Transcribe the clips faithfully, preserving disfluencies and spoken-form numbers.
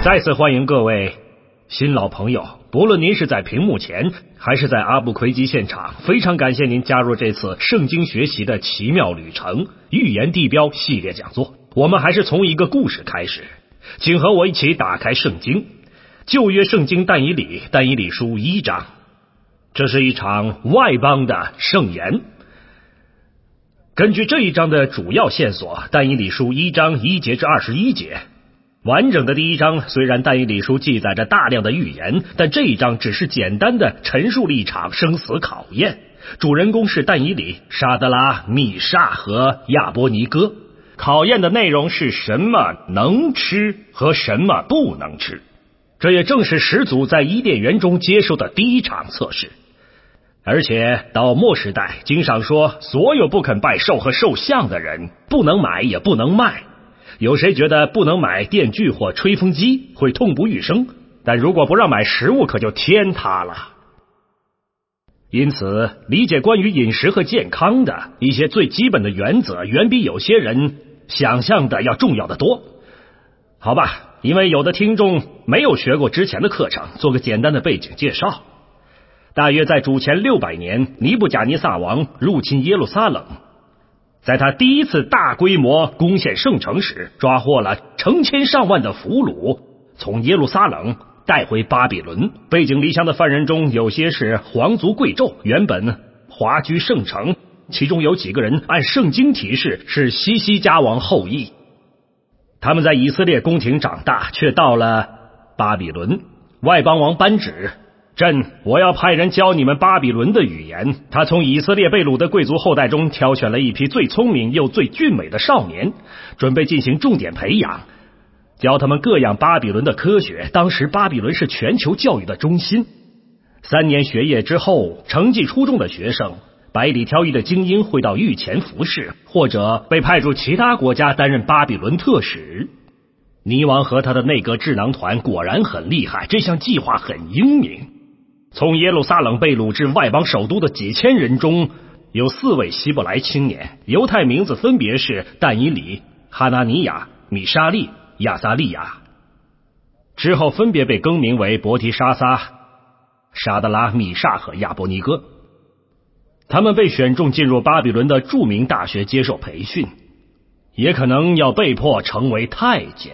再次欢迎各位新老朋友，不论您是在屏幕前还是在阿布奎基现场，非常感谢您加入这次圣经学习的奇妙旅程预言地标系列讲座。我们还是从一个故事开始，请和我一起打开圣经旧约圣经但以理但以理书一章。这是一场外邦的圣言。根据这一章的主要线索，但以理书一章一节至二十一节，完整的第一章虽然但以理书记载着大量的预言，但这一章只是简单的陈述了一场生死考验。主人公是但以理、沙德拉、米煞和亚波尼哥。考验的内容是什么能吃和什么不能吃。这也正是始祖在伊甸园中接受的第一场测试。而且到末时代，经上说所有不肯拜兽和兽像的人不能买也不能卖。有谁觉得不能买电锯或吹风机会痛不欲生？但如果不让买食物，可就天塌了。因此，理解关于饮食和健康的一些最基本的原则，远比有些人想象的要重要的多。好吧，因为有的听众没有学过之前的课程，做个简单的背景介绍。大约在主前六百年，尼布甲尼撒王入侵耶路撒冷。在他第一次大规模攻陷圣城时，抓获了成千上万的俘虏，从耶路撒冷带回巴比伦。背井离乡的犯人中，有些是皇族贵胄，原本华居圣城，其中有几个人按圣经提示是西西家王后裔。他们在以色列宫廷长大，却到了巴比伦。外邦王颁旨，朕我要派人教你们巴比伦的语言。他从以色列被掳的贵族后代中挑选了一批最聪明又最俊美的少年，准备进行重点培养，教他们各样巴比伦的科学。当时巴比伦是全球教育的中心。三年学业之后，成绩出众的学生，百里挑一的精英会到御前服侍，或者被派驻其他国家担任巴比伦特使。尼王和他的内阁智囊团果然很厉害，这项计划很英明。从耶路撒冷被掳至外邦首都的几千人中，有四位希伯来青年，犹太名字分别是但以理、哈拿尼亚、米沙利、亚撒利亚，之后分别被更名为伯提沙撒、沙德拉、米煞和亚伯尼哥。他们被选中进入巴比伦的著名大学接受培训，也可能要被迫成为太监。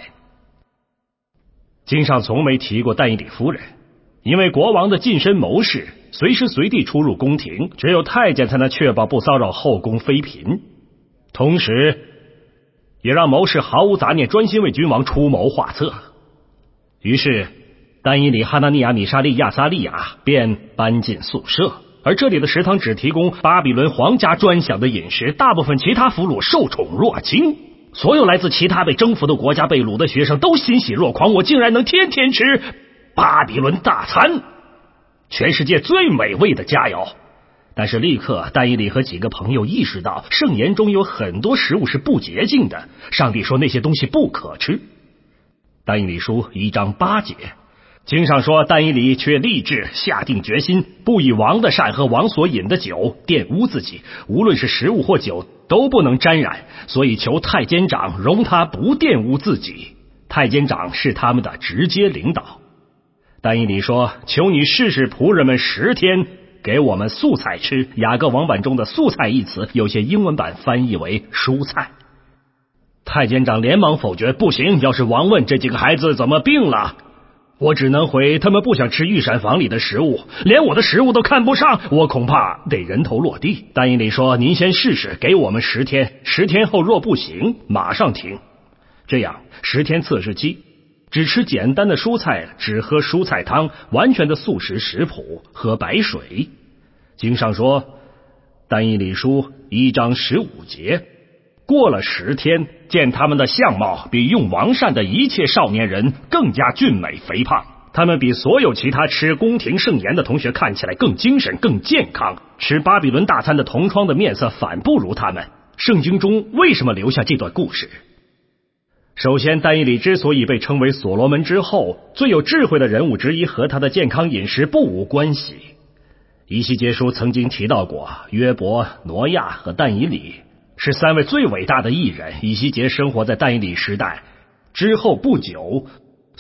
经上从没提过但以理夫人，因为国王的近身谋士随时随地出入宫廷，只有太监才能确保不骚扰后宫妃嫔，同时也让谋士毫无杂念专心为君王出谋划策。于是但以理、哈拿尼亚、米沙利、亚撒利亚便搬进宿舍，而这里的食堂只提供巴比伦皇家专享的饮食，大部分其他俘虏受宠若惊。所有来自其他被征服的国家被掳的学生都欣喜若狂，我竟然能天天吃巴比伦大餐，全世界最美味的佳肴。但是立刻但以理和几个朋友意识到，圣言中有很多食物是不洁净的，上帝说那些东西不可吃。但以理书一章八节，经上说但以理却立志下定决心，不以王的膳和王所饮的酒玷污自己，无论是食物或酒都不能沾染，所以求太监长容他不玷污自己。太监长是他们的直接领导。但以理说，求你试试仆人们十天给我们素菜吃。雅各网版中的素菜一词，有些英文版翻译为蔬菜。太监长连忙否决，不行，要是王问这几个孩子怎么病了，我只能回他们不想吃御膳房里的食物，连我的食物都看不上，我恐怕得人头落地。但以理说，您先试试，给我们十天，十天后若不行，马上停。这样十天测试期，只吃简单的蔬菜，只喝蔬菜汤，完全的素食食谱，喝白水。经上说，但以理书一章十五节，过了十天，见他们的相貌比用王膳的一切少年人更加俊美肥胖，他们比所有其他吃宫廷盛宴的同学看起来更精神更健康，吃巴比伦大餐的同窗的面色反不如他们。圣经中为什么留下这段故事？首先，但以理之所以被称为所罗门之后最有智慧的人物之一，和他的健康饮食不无关系。以西结书曾经提到过，约伯、挪亚和但以理是三位最伟大的艺人。以西结生活在但以理时代之后不久，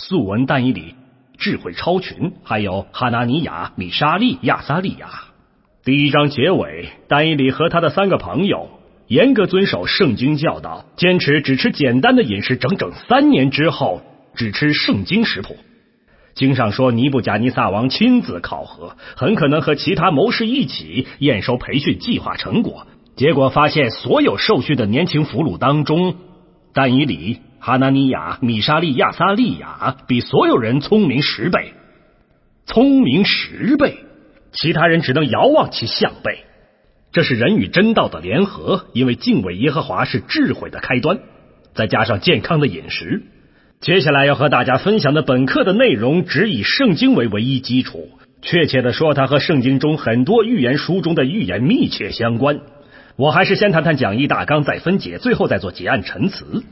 素闻但以理智慧超群，还有哈拿尼亚、米沙利、亚撒利亚。第一章结尾，但以理和他的三个朋友严格遵守圣经教导，坚持只吃简单的饮食，整整三年之后只吃圣经食谱。经上说，尼布甲尼撒王亲自考核，很可能和其他谋士一起验收培训计划成果，结果发现所有受训的年轻俘虏当中，但以理、哈拿尼亚、米沙利、亚撒利亚比所有人聪明十倍，聪明十倍，其他人只能遥望其项背。这是人与真道的联合，因为敬畏耶和华是智慧的开端，再加上健康的饮食。接下来要和大家分享的本课的内容只以圣经为唯一基础，确切的说，它和圣经中很多预言书中的预言密切相关。我还是先谈谈讲义大纲，再分解，最后再做结案陈词。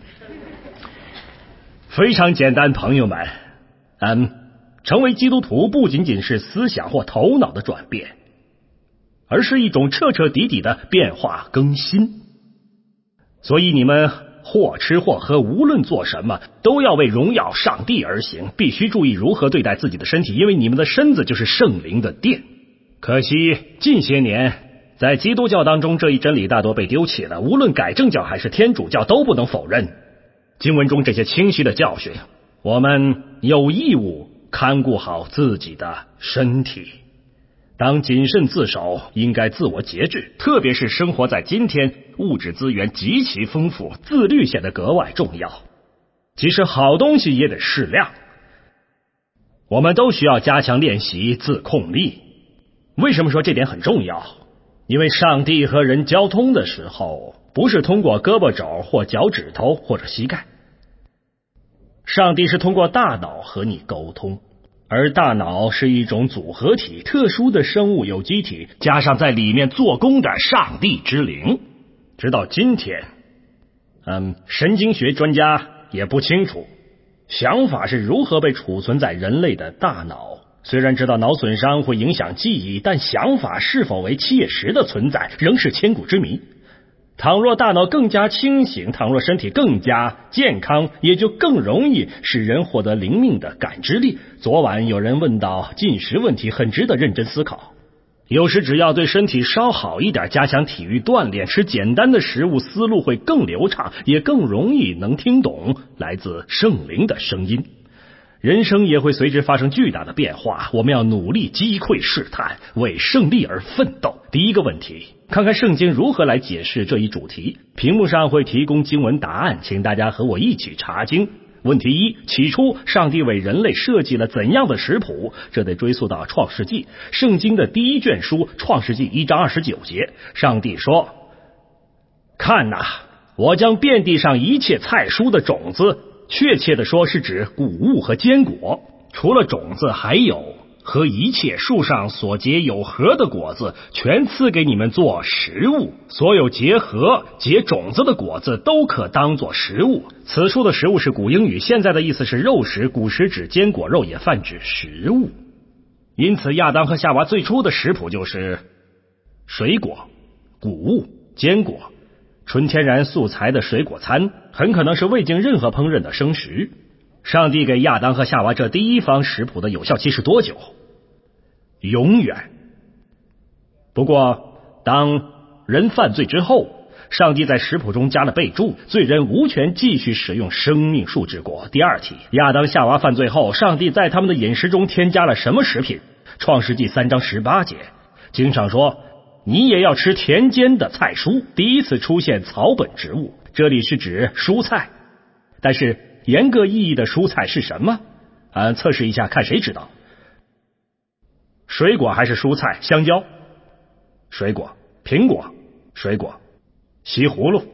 非常简单，朋友们，嗯，成为基督徒不仅仅是思想或头脑的转变，而是一种彻彻底底的变化更新。所以你们或吃或喝，无论做什么，都要为荣耀上帝而行，必须注意如何对待自己的身体，因为你们的身子就是圣灵的殿。可惜近些年在基督教当中，这一真理大多被丢弃了，无论改正教还是天主教都不能否认经文中这些清晰的教训。我们有义务看顾好自己的身体，当谨慎自守，应该自我节制，特别是生活在今天物质资源极其丰富，自律显得格外重要。即使好东西也得适量。我们都需要加强练习自控力。为什么说这点很重要？因为上帝和人交通的时候，不是通过胳膊肘或脚趾头或者膝盖，上帝是通过大脑和你沟通。而大脑是一种组合体，特殊的生物有机体，加上在里面做工的上帝之灵。直到今天，嗯，神经学专家也不清楚想法是如何被储存在人类的大脑。虽然知道脑损伤会影响记忆，但想法是否为切实的存在，仍是千古之谜。倘若大脑更加清醒，倘若身体更加健康，也就更容易使人获得灵敏的感知力。昨晚有人问到进食问题，很值得认真思考。有时只要对身体稍好一点，加强体育锻炼，吃简单的食物，思路会更流畅，也更容易能听懂来自圣灵的声音。人生也会随之发生巨大的变化，我们要努力击溃试探，为胜利而奋斗。第一个问题，看看圣经如何来解释这一主题。屏幕上会提供经文答案，请大家和我一起查经。问题一，起初上帝为人类设计了怎样的食谱？这得追溯到创世纪，圣经的第一卷书创世纪一章二十九节，上帝说，看哪，我将遍地上一切菜蔬的种子，确切的说是指谷物和坚果，除了种子还有和一切树上所结有核的果子，全赐给你们做食物。所有结核结种子的果子都可当作食物。此处的食物是古英语，现在的意思是肉食，古时指坚果肉，也泛指食物。因此亚当和夏娃最初的食谱就是水果、谷物、坚果，纯天然素材的水果餐，很可能是未经任何烹饪的生食。上帝给亚当和夏娃这第一方食谱的有效期是多久？永远。不过当人犯罪之后，上帝在食谱中加了备注，罪人无权继续使用生命树之果。第二题，亚当夏娃犯罪后，上帝在他们的饮食中添加了什么食品？创世纪三章十八节，经上说，你也要吃田间的菜蔬。第一次出现草本植物，这里是指蔬菜，但是严格意义的蔬菜是什么？啊，测试一下看谁知道。水果还是蔬菜？香蕉，水果；苹果，水果；西葫芦，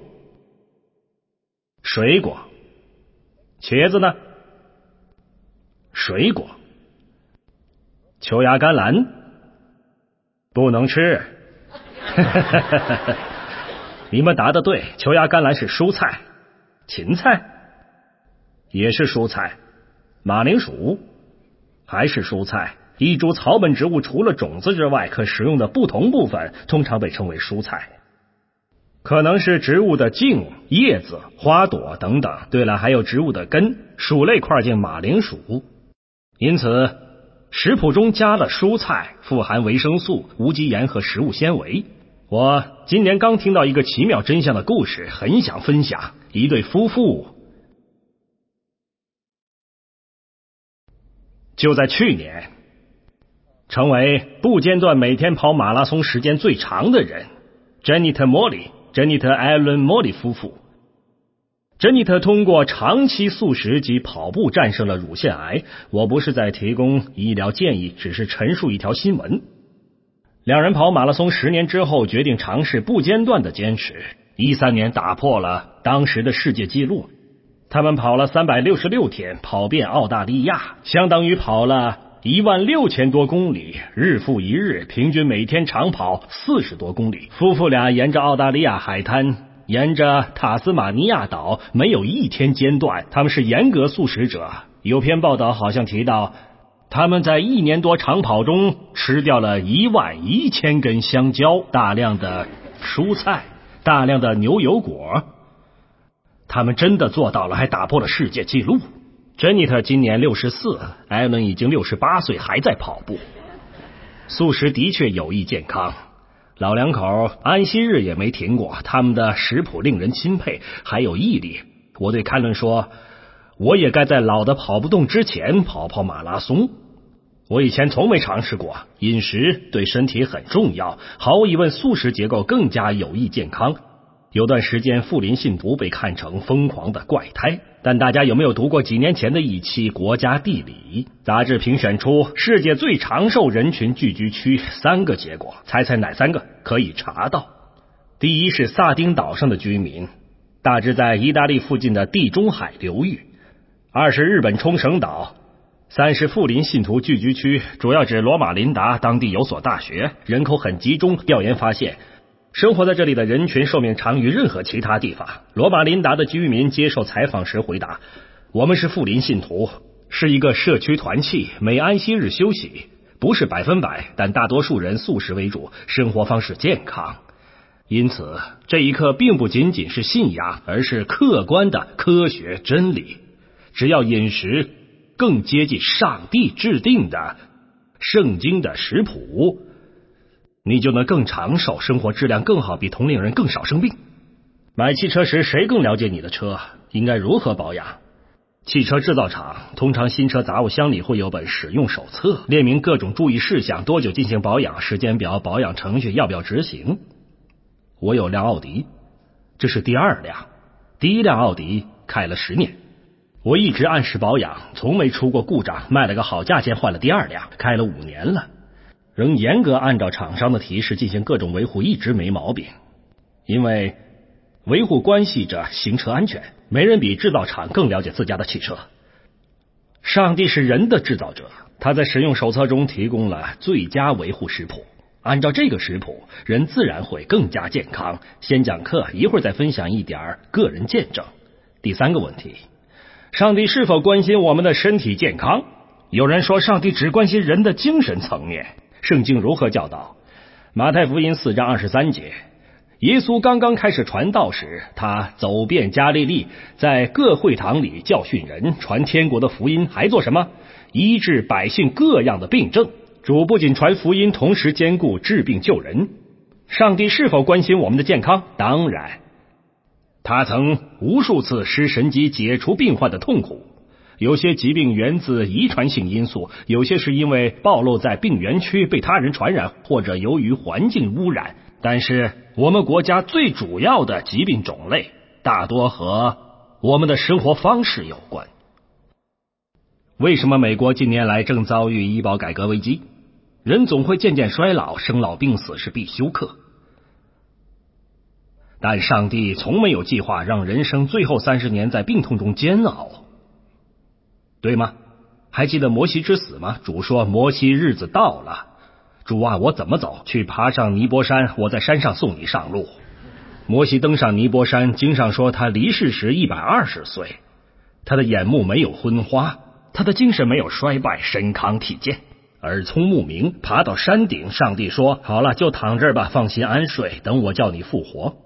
水果；茄子呢？水果；球芽甘蓝不能吃。你们答得对，球芽甘蓝是蔬菜。芹菜也是蔬菜，马铃薯还是蔬菜。一株草本植物除了种子之外，可食用的不同部分通常被称为蔬菜。 可能是植物的茎、叶子、花朵等等。对了，还有植物的根，薯类块茎马铃薯。因此食谱中加了蔬菜，富含维生素、无机盐和食物纤维。我今年刚听到一个奇妙真相的故事，很想分享。一对夫妇就在去年成为不间断每天跑马拉松时间最长的人。 Janita Molly Janita Allen Molly 夫妇。Janita 通过长期素食及跑步战胜了乳腺癌。我不是在提供医疗建议，只是陈述一条新闻。两人跑马拉松十年之后，决定尝试不间断的坚持。一三年打破了当时的世界纪录，他们跑了三百六十六天，跑遍澳大利亚，相当于跑了一万六千多公里，日复一日，平均每天长跑四十多公里。夫妇俩沿着澳大利亚海滩，沿着塔斯马尼亚岛，没有一天间断。他们是严格素食者。有篇报道好像提到，他们在一年多长跑中吃掉了一万一千根香蕉，大量的蔬菜，大量的牛油果。他们真的做到了，还打破了世界纪录。Janita 今年六十四，艾伦已经六十八岁，还在跑步。素食的确有益健康，老两口安息日也没停过，他们的食谱令人钦佩，还有毅力。我对凯伦说，我也该在老的跑不动之前跑跑马拉松。我以前从没尝试过，饮食对身体很重要，毫无疑问素食结构更加有益健康。有段时间富林信徒被看成疯狂的怪胎，但大家有没有读过几年前的一期《国家地理》杂志评选出世界最长寿人群聚居区三个结果？猜猜哪三个？可以查到。第一是萨丁岛上的居民，大致在意大利附近的地中海流域。二是日本冲绳岛。三是富林信徒聚居区，主要指罗马林达，当地有所大学，人口很集中。调研发现，生活在这里的人群寿命长于任何其他地方。罗马林达的居民接受采访时回答，我们是富林信徒，是一个社区团契，每安息日休息，不是百分百，但大多数人素食为主，生活方式健康。因此这一刻并不仅仅是信仰，而是客观的科学真理。只要饮食更接近上帝制定的圣经的食谱，你就能更长寿，生活质量更好，比同龄人更少生病。买汽车时，谁更了解你的车应该如何保养？汽车制造厂通常新车杂物箱里会有本使用手册，列明各种注意事项，多久进行保养，时间表，保养程序要不要执行。我有辆奥迪，这是第二辆，第一辆奥迪开了十年，我一直按时保养，从没出过故障，卖了个好价钱换了第二辆，开了五年了，仍严格按照厂商的提示进行各种维护，一直没毛病。因为维护关系着行车安全，没人比制造厂更了解自家的汽车。上帝是人的制造者，他在使用手册中提供了最佳维护食谱，按照这个食谱，人自然会更加健康。先讲课，一会儿再分享一点个人见证。第三个问题，上帝是否关心我们的身体健康？有人说上帝只关心人的精神层面。圣经如何教导？马太福音四章二十三节，耶稣刚刚开始传道时，他走遍加利利，在各会堂里教训人，传天国的福音，还做什么？医治百姓各样的病症。主不仅传福音，同时兼顾治病救人。上帝是否关心我们的健康？当然，他曾无数次施神迹解除病患的痛苦。有些疾病源自遗传性因素，有些是因为暴露在病原区被他人传染，或者由于环境污染。但是我们国家最主要的疾病种类大多和我们的生活方式有关。为什么美国近年来正遭遇医保改革危机？人总会渐渐衰老，生老病死是必修课。但上帝从没有计划让人生最后三十年在病痛中煎熬，对吗？还记得摩西之死吗？主说，摩西，日子到了。主啊，我怎么走？去爬上尼泊山，我在山上送你上路。摩西登上尼泊山，经上说他离世时一百二十岁，他的眼目没有昏花，他的精神没有衰败，身康体健，耳聪目明。爬到山顶，上帝说，好了，就躺这儿吧，放心安睡，等我叫你复活。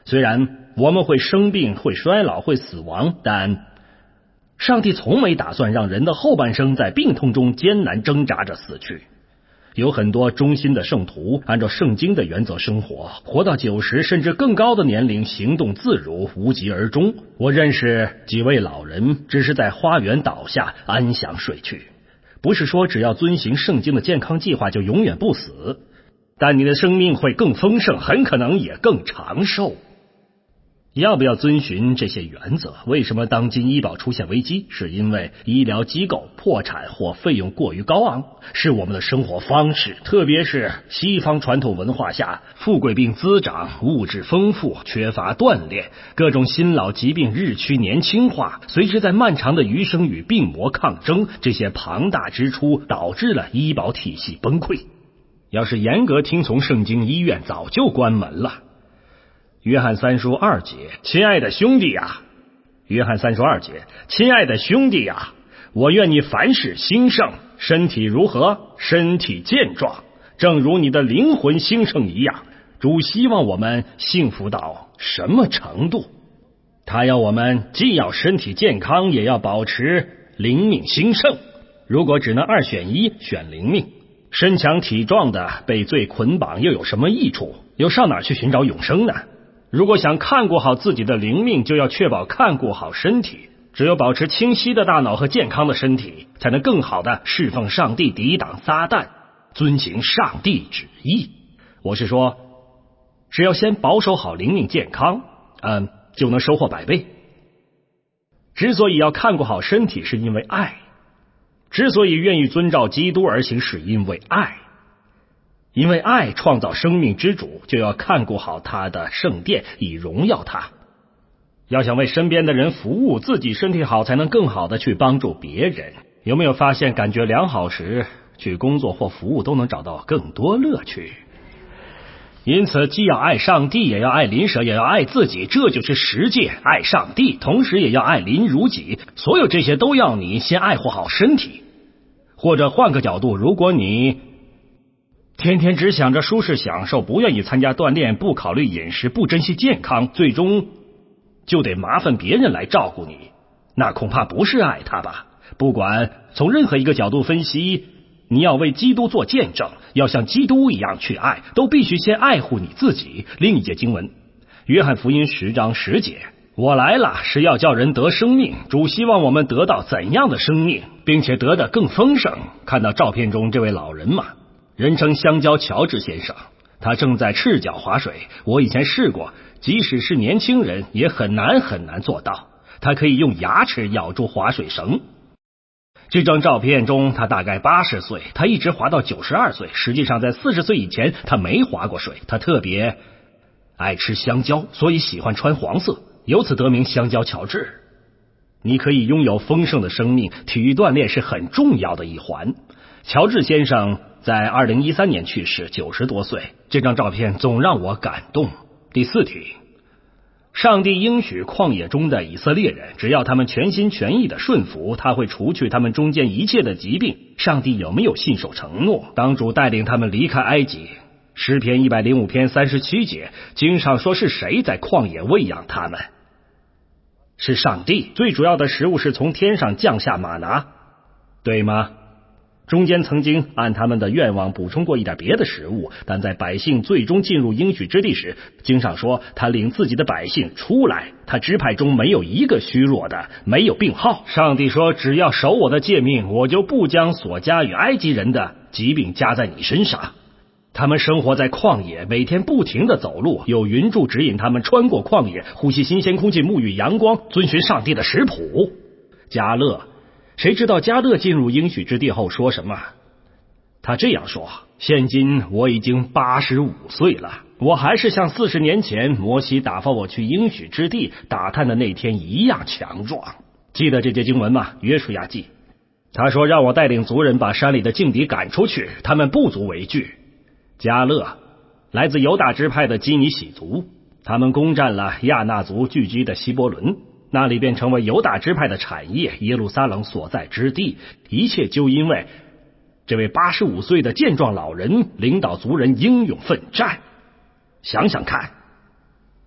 虽然我们会生病，会衰老，会死亡，但上帝从没打算让人的后半生在病痛中艰难挣扎着死去。有很多忠心的圣徒按照圣经的原则生活，活到九十甚至更高的年龄，行动自如，无疾而终。我认识几位老人只是在花园倒下安详睡去。不是说只要遵行圣经的健康计划就永远不死，但你的生命会更丰盛，很可能也更长寿。要不要遵循这些原则？为什么当今医保出现危机？是因为医疗机构破产或费用过于高昂，是我们的生活方式，特别是西方传统文化下，富贵病滋长，物质丰富，缺乏锻炼，各种新老疾病日趋年轻化，随之在漫长的余生与病魔抗争，这些庞大支出导致了医保体系崩溃。要是严格听从圣经，医院早就关门了。约翰三书二节，亲爱的兄弟啊，约翰三书二节，亲爱的兄弟啊，我愿你凡事兴盛，身体如何？身体健壮，正如你的灵魂兴盛一样。主希望我们幸福到什么程度？他要我们既要身体健康，也要保持灵命兴盛。如果只能二选一，选灵命。身强体壮的被罪捆绑又有什么益处？又上哪去寻找永生呢？如果想看顾好自己的灵命，就要确保看顾好身体。只有保持清晰的大脑和健康的身体，才能更好的侍奉上帝，抵挡撒旦，遵行上帝旨意。我是说，只要先保守好灵命健康，嗯，就能收获百倍。之所以要看顾好身体，是因为爱；之所以愿意遵照基督而行，是因为爱。因为爱创造生命之主，就要看顾好他的圣殿，以荣耀他。要想为身边的人服务，自己身体好，才能更好的去帮助别人。有没有发现，感觉良好时，去工作或服务都能找到更多乐趣？因此，既要爱上帝，也要爱邻舍，也要爱自己，这就是十诫。爱上帝，同时也要爱邻如己。所有这些都要你先爱护好身体。或者换个角度，如果你天天只想着舒适享受，不愿意参加锻炼，不考虑饮食，不珍惜健康，最终就得麻烦别人来照顾你，那恐怕不是爱他吧。不管从任何一个角度分析，你要为基督做见证，要像基督一样去爱，都必须先爱护你自己。另一节经文，约翰福音十章十节，我来了是要叫人得生命，主希望我们得到怎样的生命，并且得得更丰盛。看到照片中这位老人吗？人称香蕉乔治先生，他正在赤脚划水。我以前试过，即使是年轻人也很难很难做到。他可以用牙齿咬住划水绳。这张照片中他大概八十岁，他一直划到九十二岁。实际上在四十岁以前他没划过水。他特别爱吃香蕉，所以喜欢穿黄色，由此得名香蕉乔治。你可以拥有丰盛的生命，体育锻炼是很重要的一环。乔治先生在二零一三年去世，九十多岁。这张照片总让我感动。第四题，上帝应许旷野中的以色列人，只要他们全心全意的顺服，他会除去他们中间一切的疾病。上帝有没有信守承诺？当主带领他们离开埃及，诗篇一百零五篇三十七节，经上说是谁在旷野喂养他们？是上帝。最主要的食物是从天上降下玛拿，对吗？中间曾经按他们的愿望补充过一点别的食物，但在百姓最终进入应许之地时，经上说他领自己的百姓出来，他支派中没有一个虚弱的，没有病号。上帝说，只要守我的诫命，我就不将所加与埃及人的疾病加在你身上。他们生活在旷野，每天不停地走路，有云柱指引他们穿过旷野，呼吸新鲜空气，沐浴阳光，遵循上帝的食谱。迦勒，谁知道迦勒进入应许之地后说什么？他这样说，现今我已经八十五岁了，我还是像四十年前摩西打发我去应许之地打探的那天一样强壮。记得这节经文吗？约书亚记。他说让我带领族人把山里的劲敌赶出去，他们不足为惧。迦勒来自犹大支派的基尼喜族，他们攻占了亚纳族聚居的希伯伦，那里便成为犹大支派的产业，耶路撒冷所在之地。一切就因为这位八十五岁的健壮老人领导族人英勇奋战。想想看，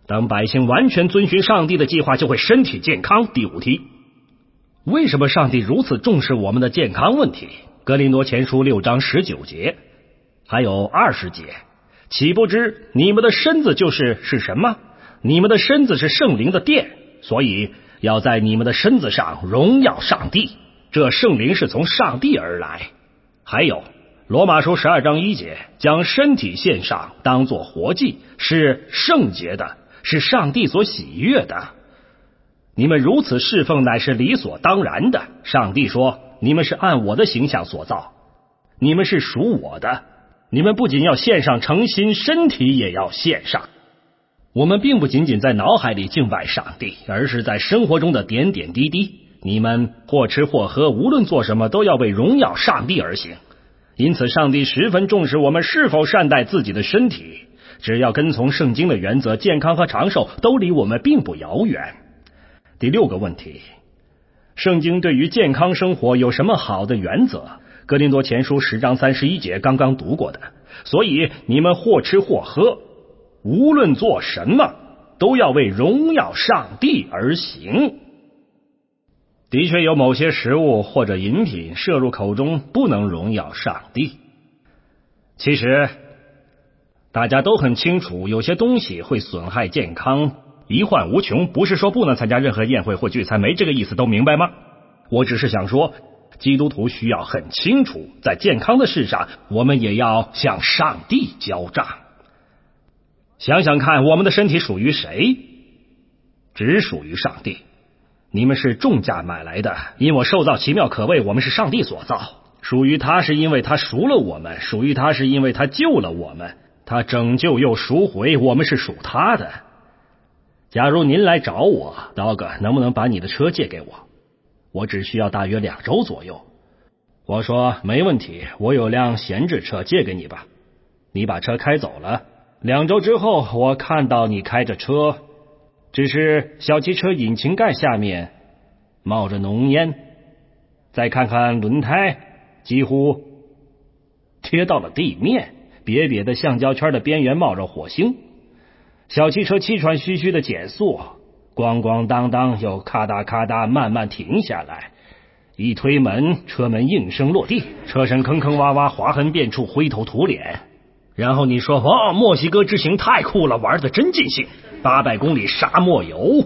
当百姓完全遵循上帝的计划，就会身体健康。第五题，为什么上帝如此重视我们的健康问题？哥林多前书六章十九节，还有二十节，岂不知你们的身子就是是什么？你们的身子是圣灵的殿，所以要在你们的身子上荣耀上帝。这圣灵是从上帝而来。还有罗马书十二章一节，将身体献上，当作活祭，是圣洁的，是上帝所喜悦的。你们如此侍奉，乃是理所当然的。上帝说，你们是按我的形象所造，你们是属我的，你们不仅要献上诚心，身体也要献上。我们并不仅仅在脑海里敬拜上帝，而是在生活中的点点滴滴。你们或吃或喝，无论做什么，都要为荣耀上帝而行。因此上帝十分重视我们是否善待自己的身体。只要跟从圣经的原则，健康和长寿都离我们并不遥远。第六个问题，圣经对于健康生活有什么好的原则？哥林多前书十章三十一节刚刚读过的。所以你们或吃或喝，无论做什么，都要为荣耀上帝而行。的确有某些食物或者饮品摄入口中不能荣耀上帝。其实大家都很清楚，有些东西会损害健康，贻患无穷。不是说不能参加任何宴会或聚餐，没这个意思，都明白吗？我只是想说，基督徒需要很清楚，在健康的事上，我们也要向上帝交账。想想看，我们的身体属于谁？只属于上帝。你们是重价买来的，因我受造奇妙可畏，我们是上帝所造，属于他是因为他赎了我们，属于他是因为他救了我们，他拯救又赎回，我们是属他的。假如您来找我，刀哥，能不能把你的车借给我？我只需要大约两周左右。我说没问题，我有辆闲置车，借给你吧。你把车开走了，两周之后我看到你开着车，只是小汽车引擎盖下面冒着浓烟，再看看轮胎几乎贴到了地面，瘪瘪的橡胶圈的边缘冒着火星。小汽车气喘吁吁的减速，咣咣当当又咔嗒咔嗒慢慢停下来，一推门，车门应声落地，车身坑坑洼洼，划痕遍处，灰头土脸。然后你说，哦，墨西哥之行太酷了，玩的真尽兴，八百公里沙漠游。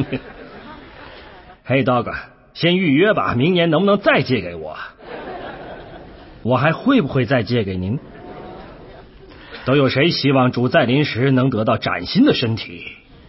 嘿 dog， 先预约吧，明年能不能再借给我？我还会不会再借给您？都有谁希望主再临时能得到崭新的身体？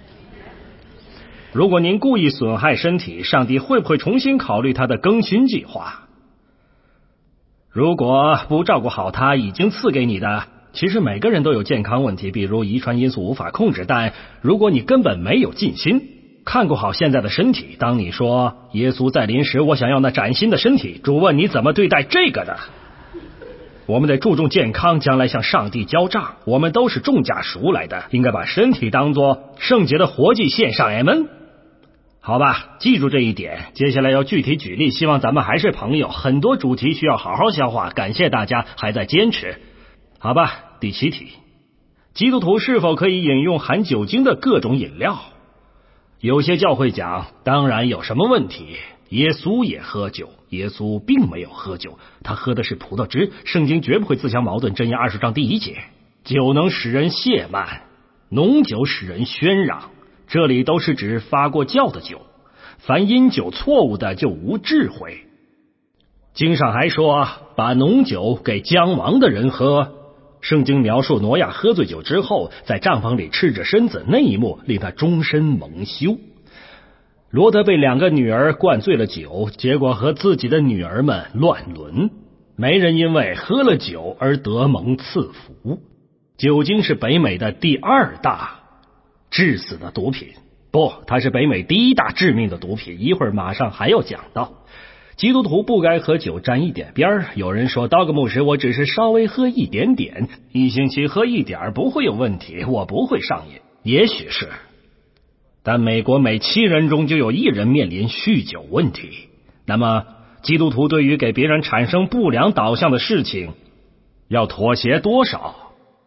如果您故意损害身体，上帝会不会重新考虑他的更新计划？如果不照顾好他已经赐给你的，其实每个人都有健康问题，比如遗传因素无法控制，但如果你根本没有尽心看顾好现在的身体，当你说耶稣再临时我想要那崭新的身体，主问你怎么对待这个的？我们得注重健康，将来向上帝交账。我们都是重价赎来的，应该把身体当作圣洁的活祭献上。阿们。好吧，记住这一点。接下来要具体举例，希望咱们还是朋友，很多主题需要好好消化。感谢大家还在坚持。好吧，第七题，基督徒是否可以饮用含酒精的各种饮料？有些教会讲，当然有什么问题？耶稣也喝酒，耶稣并没有喝酒，他喝的是葡萄汁。圣经绝不会自相矛盾。箴言二十章第一节，酒能使人懈慢，浓酒使人喧嚷。这里都是指发过酵的酒，凡因酒错误的就无智慧。经上还说，把浓酒给将亡的人喝。圣经描述挪亚喝醉酒之后，在帐篷里赤着身子，那一幕令他终身蒙羞。罗德被两个女儿灌醉了酒，结果和自己的女儿们乱伦，没人因为喝了酒而得蒙赐福。酒精是北美的第二大致死的毒品，不，它是北美第一大致命的毒品，一会儿马上还要讲到。基督徒不该和酒沾一点边儿。有人说，刀个牧师，我只是稍微喝一点点，一星期喝一点不会有问题，我不会上瘾。也许是，但美国每七人中就有一人面临酗酒问题。那么基督徒对于给别人产生不良导向的事情要妥协多少？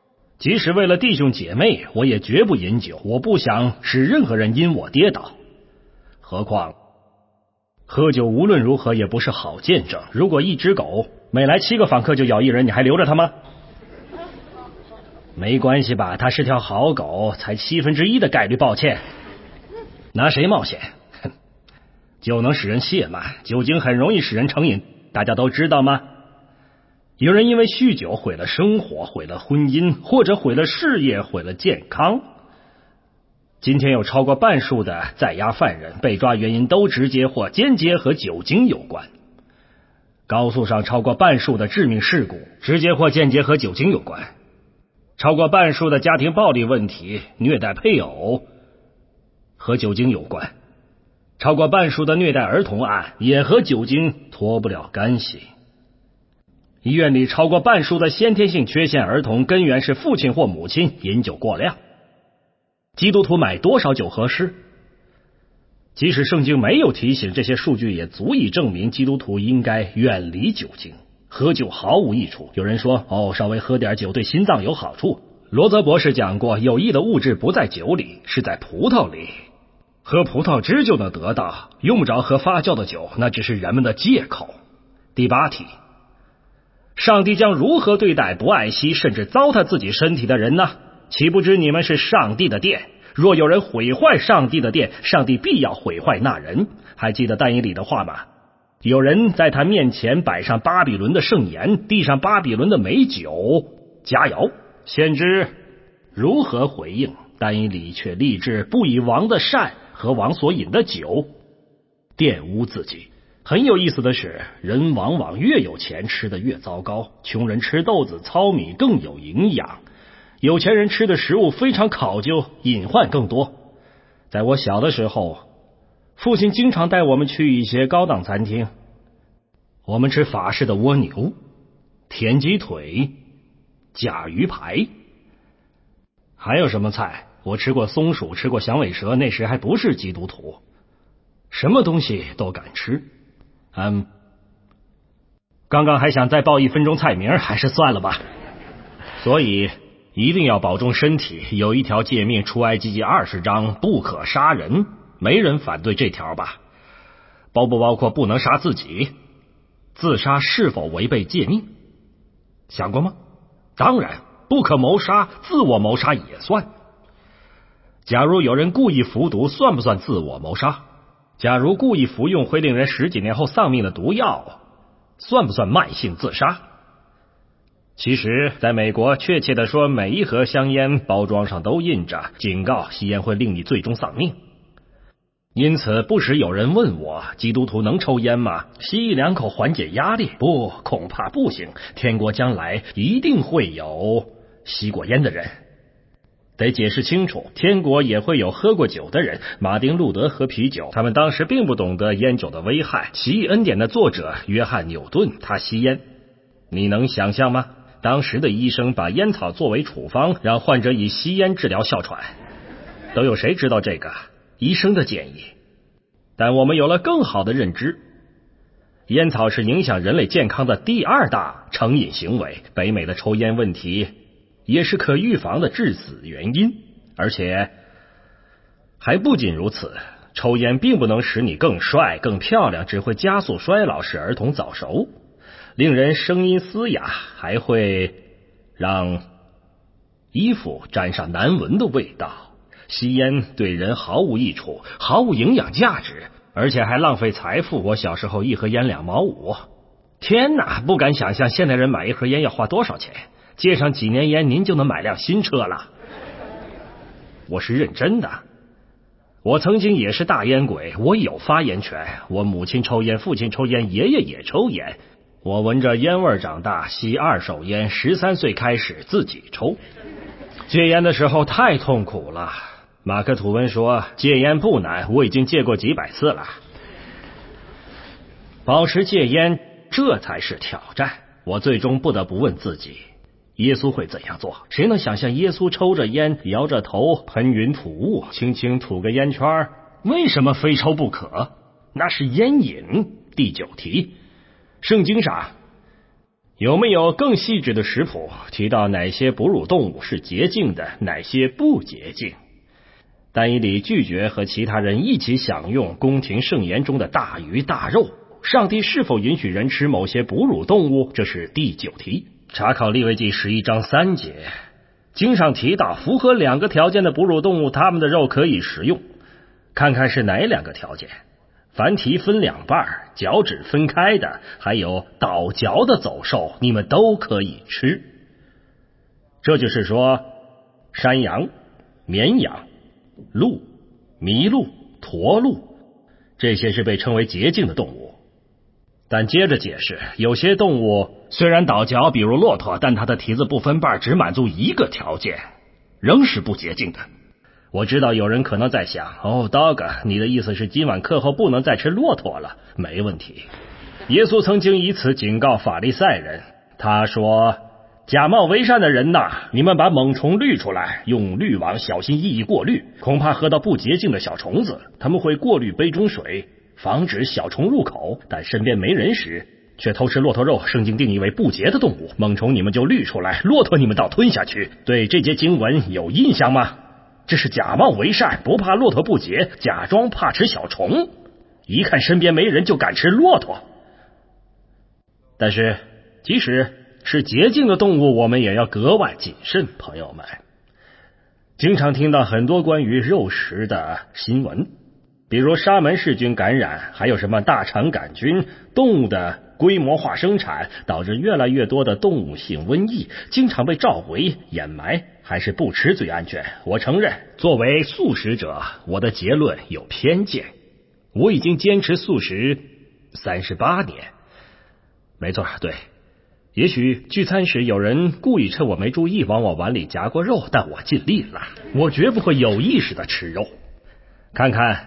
即使为了弟兄姐妹，我也绝不饮酒，我不想使任何人因我跌倒。何况喝酒无论如何也不是好见证，如果一只狗每来七个访客就咬一人，你还留着它吗？没关系吧，它是条好狗，才七分之一的概率，抱歉。拿谁冒险？酒能使人懈慢，酒精很容易使人成瘾，大家都知道吗？有人因为酗酒毁了生活，毁了婚姻，或者毁了事业，毁了健康。今天有超过半数的在押犯人被抓原因都直接或间接和酒精有关。高速上超过半数的致命事故直接或间接和酒精有关。超过半数的家庭暴力问题、虐待配偶和酒精有关。超过半数的虐待儿童案也和酒精脱不了干系。医院里超过半数的先天性缺陷儿童根源是父亲或母亲饮酒过量。基督徒买多少酒合适？即使圣经没有提醒，这些数据也足以证明基督徒应该远离酒精。喝酒毫无益处。有人说，哦，稍微喝点酒对心脏有好处。罗泽博士讲过，有益的物质不在酒里，是在葡萄里。喝葡萄汁就能得到，用不着喝发酵的酒，那只是人们的借口。第八题，上帝将如何对待不爱惜甚至糟蹋自己身体的人呢？岂不知你们是上帝的殿，若有人毁坏上帝的殿，上帝必要毁坏那人。还记得但以理的话吗？有人在他面前摆上巴比伦的圣言，递上巴比伦的美酒佳肴，先知如何回应？但以理却立志不以王的膳和王所饮的酒玷污自己。很有意思的是，人往往越有钱吃得越糟糕，穷人吃豆子糙米更有营养，有钱人吃的食物非常考究，隐患更多。在我小的时候，父亲经常带我们去一些高档餐厅，我们吃法式的蜗牛、田鸡腿、甲鱼排，还有什么菜？我吃过松鼠，吃过响尾蛇，那时还不是基督徒，什么东西都敢吃。嗯，刚刚还想再报一分钟菜名，还是算了吧。所以一定要保重身体。有一条诫命，出埃及记二十章，不可杀人，没人反对这条吧？包不包括不能杀自己？自杀是否违背诫命？想过吗？当然，不可谋杀，自我谋杀也算。假如有人故意服毒，算不算自我谋杀？假如故意服用会令人十几年后丧命的毒药，算不算慢性自杀？其实在美国，确切的说，每一盒香烟包装上都印着警告，吸烟会令你最终丧命。因此不时有人问我，基督徒能抽烟吗？吸一两口缓解压力？不，恐怕不行。天国将来一定会有吸过烟的人。得解释清楚，天国也会有喝过酒的人。马丁路德喝啤酒，他们当时并不懂得烟酒的危害。奇异恩典的作者约翰纽顿，他吸烟，你能想象吗？当时的医生把烟草作为处方，让患者以吸烟治疗哮喘。都有谁知道这个？医生的建议。但我们有了更好的认知，烟草是影响人类健康的第二大成瘾行为。北美的抽烟问题也是可预防的致死原因。而且还不仅如此，抽烟并不能使你更帅更漂亮，只会加速衰老，使儿童早熟，令人声音嘶哑，还会让衣服沾上难闻的味道。吸烟对人毫无益处，毫无营养价值，而且还浪费财富。我小时候一盒烟两毛五，天哪，不敢想象现代人买一盒烟要花多少钱。戒上几年烟，您就能买辆新车了。我是认真的，我曾经也是大烟鬼，我有发言权。我母亲抽烟，父亲抽烟，爷爷也抽烟，我闻着烟味长大，吸二手烟，十三岁开始自己抽。戒烟的时候太痛苦了。马克吐温说，戒烟不难，我已经戒过几百次了。保持戒烟，这才是挑战。我最终不得不问自己，耶稣会怎样做？谁能想象耶稣抽着烟，摇着头，喷云吐雾，轻轻吐个烟圈？为什么非抽不可？那是烟瘾。第九题，圣经上有没有更细致的食谱提到哪些哺乳动物是洁净的，哪些不洁净？但以理拒绝和其他人一起享用宫廷盛宴中的大鱼大肉。上帝是否允许人吃某些哺乳动物？这是第九题。查考利未记十一章三节，经上提到符合两个条件的哺乳动物，它们的肉可以食用。看看是哪两个条件？凡蹄分两半、脚趾分开的，还有倒嚼的走兽，你们都可以吃。这就是说，山羊、绵羊、鹿、麋鹿、驼鹿，这些是被称为洁净的动物。但接着解释，有些动物虽然倒嚼，比如骆驼，但它的蹄子不分瓣，只满足一个条件，仍是不洁净的。我知道有人可能在想，哦 Dog， 你的意思是今晚课后不能再吃骆驼了？没问题。耶稣曾经以此警告法利赛人，他说，假冒为善的人呐，你们把猛虫滤出来，用滤网小心翼翼过滤，恐怕喝到不洁净的小虫子，他们会过滤杯中水，防止小虫入口，但身边没人时却偷吃骆驼肉，圣经定义为不洁的动物。猛虫你们就滤出来，骆驼你们倒吞下去。对这节经文有印象吗？这是假冒为善，不怕骆驼不洁，假装怕吃小虫，一看身边没人就敢吃骆驼。但是即使是洁净的动物，我们也要格外谨慎。朋友们经常听到很多关于肉食的新闻，比如沙门氏菌感染，还有什么大肠杆菌，动物的规模化生产导致越来越多的动物性瘟疫，经常被召回掩埋，还是不吃最安全。我承认，作为素食者，我的结论有偏见。我已经坚持素食三十八年。没错，对，也许聚餐时有人故意趁我没注意往我碗里夹过肉，但我尽力了，我绝不会有意识的吃肉。看看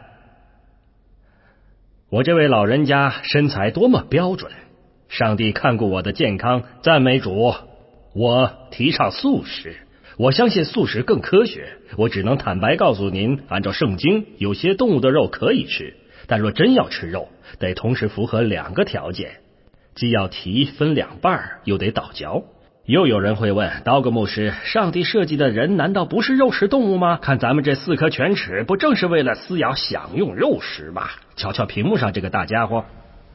我这位老人家身材多么标准，上帝看顾我的健康，赞美主。我提倡素食，我相信素食更科学。我只能坦白告诉您，按照圣经，有些动物的肉可以吃，但若真要吃肉，得同时符合两个条件，既要蹄分两半，又得倒嚼。又有人会问，刀个牧师，上帝设计的人难道不是肉食动物吗？看咱们这四颗犬齿，不正是为了撕咬享用肉食吗？瞧瞧屏幕上这个大家伙，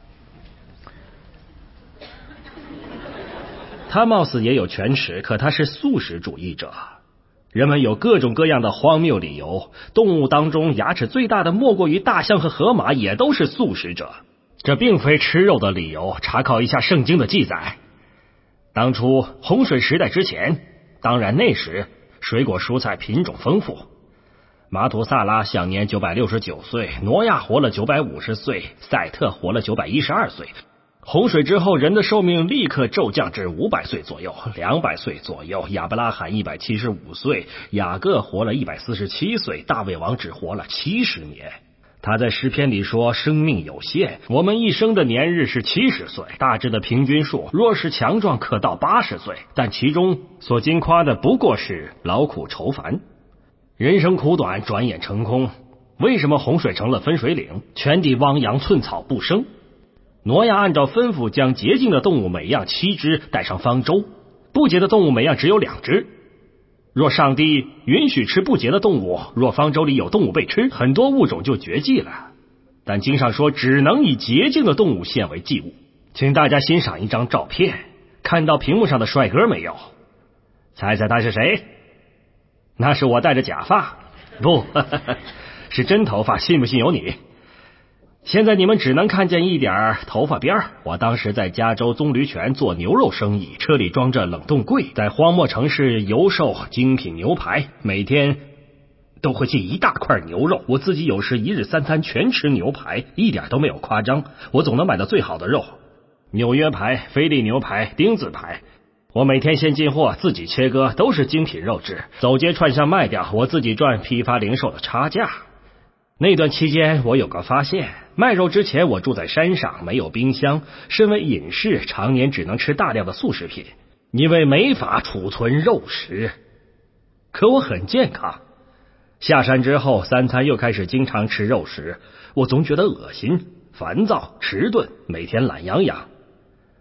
他貌似也有犬齿，可他是素食主义者。人们有各种各样的荒谬理由，动物当中牙齿最大的莫过于大象和河马，也都是素食者。这并非吃肉的理由，查考一下圣经的记载。当初洪水时代之前，当然那时水果蔬菜品种丰富。马土萨拉享年九百六十九岁，挪亚活了九百五十岁，赛特活了九百一十二岁。洪水之后，人的寿命立刻骤降至五百岁左右，两百岁左右。亚伯拉罕一百七十五岁，雅各活了一百四十七岁，大卫王只活了七十年。他在诗篇里说，生命有限，我们一生的年日是七十岁，大致的平均数若是强壮可到八十岁，但其中所经夸的不过是劳苦愁烦。人生苦短，转眼成空。为什么洪水成了分水岭，全地汪洋，寸草不生？挪亚按照吩咐将洁净的动物每样七只带上方舟，不洁的动物每样只有两只。若上帝允许吃不洁的动物，若方舟里有动物被吃，很多物种就绝迹了。但经上说只能以洁净的动物献为祭物。请大家欣赏一张照片，看到屏幕上的帅哥没有？猜猜他是谁？那是我戴着假发，不呵呵是真头发，信不信由你。现在你们只能看见一点头发边儿。我当时在加州棕榈泉做牛肉生意，车里装着冷冻柜，在荒漠城市邮售精品牛排，每天都会进一大块牛肉。我自己有时一日三餐全吃牛排，一点都没有夸张。我总能买到最好的肉，纽约排、菲力牛排、丁字排。我每天先进货，自己切割，都是精品肉质，走街串巷卖掉，我自己赚批发零售的差价。那段期间我有个发现，卖肉之前我住在山上，没有冰箱，身为隐士常年只能吃大量的速食品，因为没法储存肉食。可我很健康，下山之后三餐又开始经常吃肉食，我总觉得恶心、烦躁、迟钝，每天懒洋洋。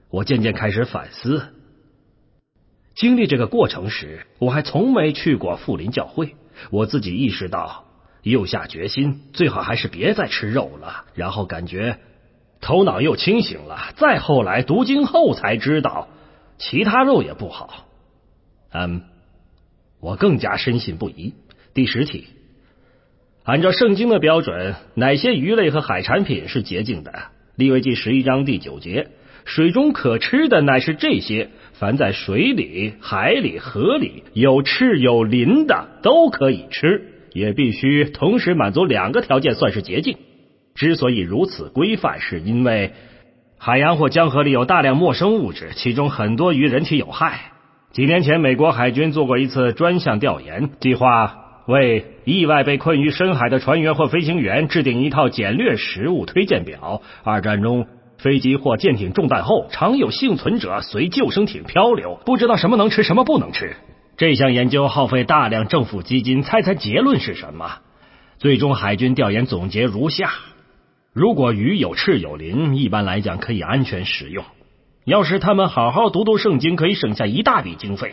我渐渐开始反思。经历这个过程时，我还从没去过富林教会，我自己意识到，又下决心，最好还是别再吃肉了，然后感觉头脑又清醒了。再后来读经后才知道，其他肉也不好。嗯，我更加深信不疑。第十题，按照圣经的标准，哪些鱼类和海产品是洁净的？利未记十一章第九节，水中可吃的乃是这些，凡在水里、海里、河里有翅有鳞的都可以吃，也必须同时满足两个条件算是洁净。之所以如此规范，是因为海洋或江河里有大量陌生物质，其中很多与人体有害。几年前，美国海军做过一次专项调研，计划为意外被困于深海的船员或飞行员制定一套简略食物推荐表。二战中，飞机或舰艇中弹后，常有幸存者随救生艇漂流，不知道什么能吃什么不能吃。这项研究耗费大量政府基金，猜猜结论是什么？最终海军调研总结如下：如果鱼有翅有鳞，一般来讲可以安全食用。要是他们好好读读圣经，可以省下一大笔经费。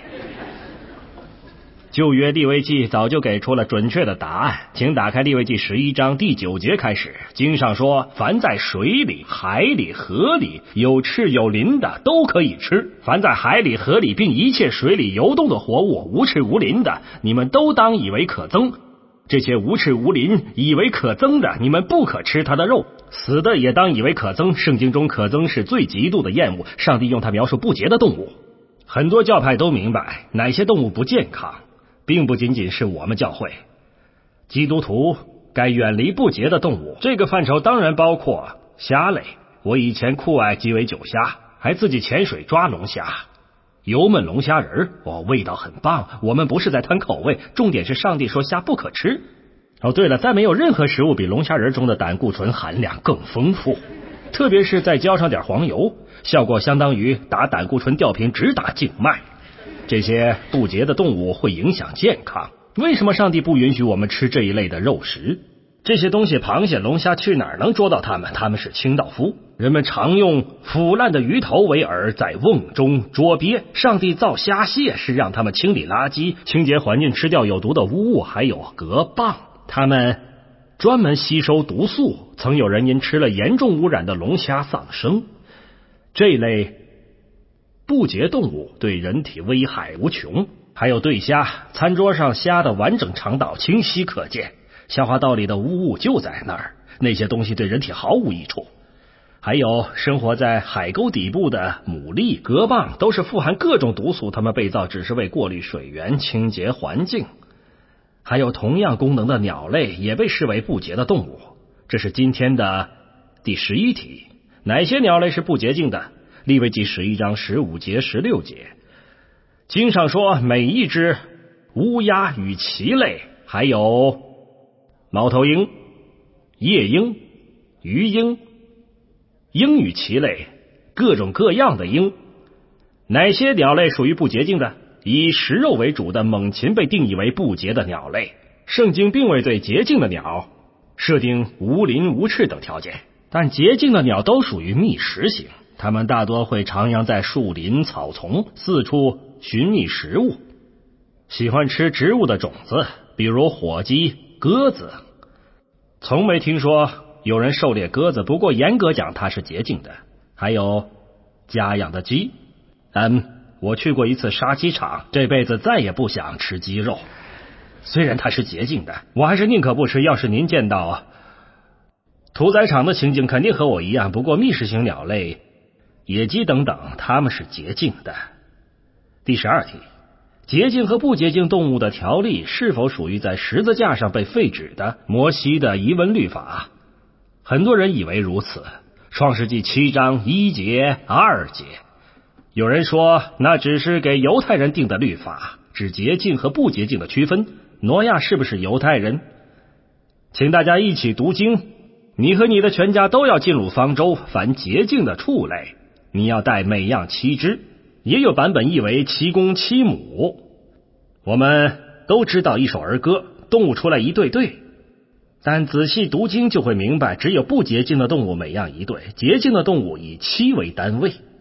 旧约利未记早就给出了准确的答案，请打开利未记十一章第九节开始，经上说，凡在水里、海里、河里有翅有鳞的都可以吃，凡在海里、河里并一切水里游动的活物，无翅无鳞的，你们都当以为可憎。这些无翅无鳞以为可憎的，你们不可吃它的肉，死的也当以为可憎。圣经中可憎是最极度的厌恶，上帝用它描述不洁的动物。很多教派都明白哪些动物不健康，并不仅仅是我们教会。基督徒该远离不洁的动物，这个范畴当然包括虾类。我以前酷爱鸡尾酒虾，还自己潜水抓龙虾。油焖龙虾仁，哦，味道很棒。我们不是在贪口味，重点是上帝说虾不可吃。哦，对了，再没有任何食物比龙虾仁中的胆固醇含量更丰富，特别是再浇上点黄油，效果相当于打胆固醇吊瓶直达静脉。这些不洁的动物会影响健康，为什么上帝不允许我们吃这一类的肉食？这些东西，螃蟹、龙虾去哪儿能捉到它们？它们是清道夫。人们常用腐烂的鱼头为饵，在瓮中捉鳖。上帝造虾蟹是让它们清理垃圾、清洁环境、吃掉有毒的污物，还有革蚌。它们专门吸收毒素，曾有人因吃了严重污染的龙虾丧生。这类不洁动物对人体危害无穷。还有对虾，餐桌上虾的完整肠道清晰可见，消化道里的污物就在那儿，那些东西对人体毫无益处。还有生活在海沟底部的牡蛎、革蚌，都是富含各种毒素，它们被造只是为过滤水源、清洁环境。还有同样功能的鸟类也被视为不洁的动物。这是今天的第十一题，哪些鸟类是不洁净的？利未记十一章十五节、十六节。经上说，每一只乌鸦与禽类，还有猫头鹰、夜鹰、鱼鹰、鹰与禽类，各种各样的鹰。哪些鸟类属于不洁净的？以食肉为主的猛禽被定义为不洁的鸟类。圣经并未对洁净的鸟设定无鳞无翅等条件，但洁净的鸟都属于觅食型，它们大多会徜徉在树林、草丛，四处寻觅食物，喜欢吃植物的种子，比如火鸡、鸽子。从没听说有人狩猎鸽子，不过严格讲它是洁净的。还有家养的鸡，嗯，我去过一次杀鸡场，这辈子再也不想吃鸡肉。虽然它是洁净的，我还是宁可不吃。要是您见到屠宰场的情景，肯定和我一样。不过觅食型鸟类、野鸡等等，它们是洁净的。第十二题，洁净和不洁净动物的条例是否属于在十字架上被废止的摩西的遗文律法？很多人以为如此。创世纪七章一节、二节，有人说那只是给犹太人定的律法，指洁净和不洁净的区分。挪亚是不是犹太人？请大家一起读经。你和你的全家都要进入方舟，凡洁净的畜类，你要带每样七只。也有版本译为七公七母。我们都知道一首儿歌，动物出来一对对，但仔细读经就会明白，只有不洁净的动物每样一对，洁净的动物以七为单位。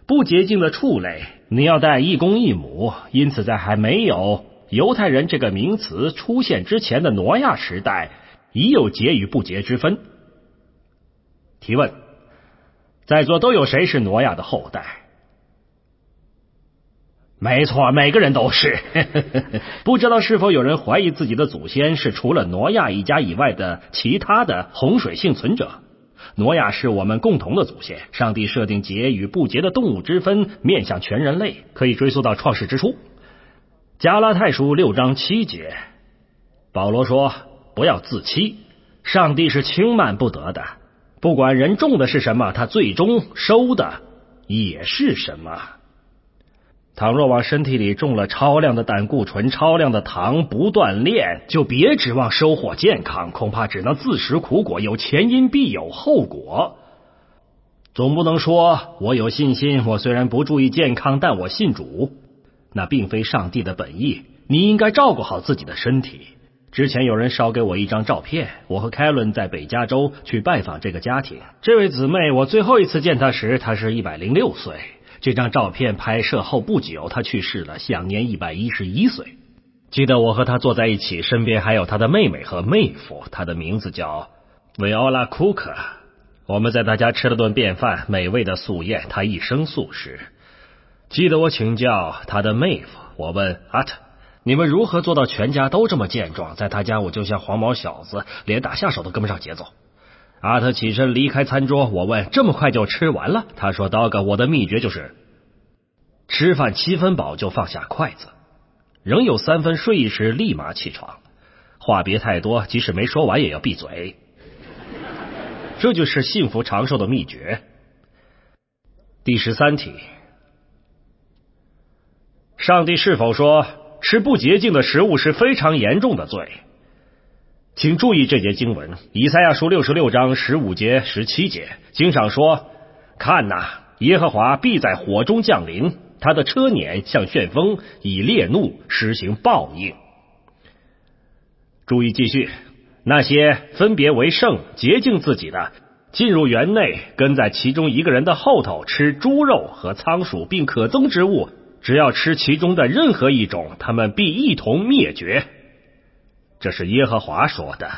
不洁净的畜类，你要带一公一母，因此在还没有犹太人这个名词出现之前的挪亚时代，已有洁与不洁之分。提问：在座都有谁是挪亚的后代？没错，每个人都是。不知道是否有人怀疑自己的祖先是除了挪亚一家以外的其他的洪水幸存者？挪亚是我们共同的祖先，上帝设定洁与不洁的动物之分面向全人类，可以追溯到创世之初。加拉太书六章七节，保罗说：不要自欺，上帝是轻慢不得的，不管人种的是什么，他最终收的也是什么。倘若往身体里种了超量的胆固醇、超量的糖，不锻炼，就别指望收获健康，恐怕只能自食苦果，有前因必有后果。总不能说我有信心，我虽然不注意健康，但我信主，那并非上帝的本意。你应该照顾好自己的身体。之前有人捎给我一张照片，我和凯伦在北加州去拜访这个家庭。这位姊妹，我最后一次见她时，她是一百零六岁。这张照片拍摄后不久，他去世了，享年一百一十一岁。记得我和他坐在一起，身边还有他的妹妹和妹夫，他的名字叫维奥拉·库克。我们在他家吃了顿便饭，美味的素宴，他一生素食。记得我请教他的妹夫，我问阿特，你们如何做到全家都这么健壮？在他家我就像黄毛小子，连打下手都跟不上节奏。阿特起身离开餐桌，我问这么快就吃完了？他说刀哥，我的秘诀就是吃饭七分饱就放下筷子，仍有三分睡意时立马起床，话别太多，即使没说完也要闭嘴。这就是幸福长寿的秘诀。第十三题，上帝是否说吃不洁净的食物是非常严重的罪？请注意这节经文，以赛亚书六十六章十五节、十七节，经上说：看哪，耶和华必在火中降临，他的车辇像旋风，以烈怒施行报应。注意继续，那些分别为圣、洁净自己的，进入园内，跟在其中一个人的后头，吃猪肉和仓鼠并可憎之物，只要吃其中的任何一种，他们必一同灭绝。这是耶和华说的。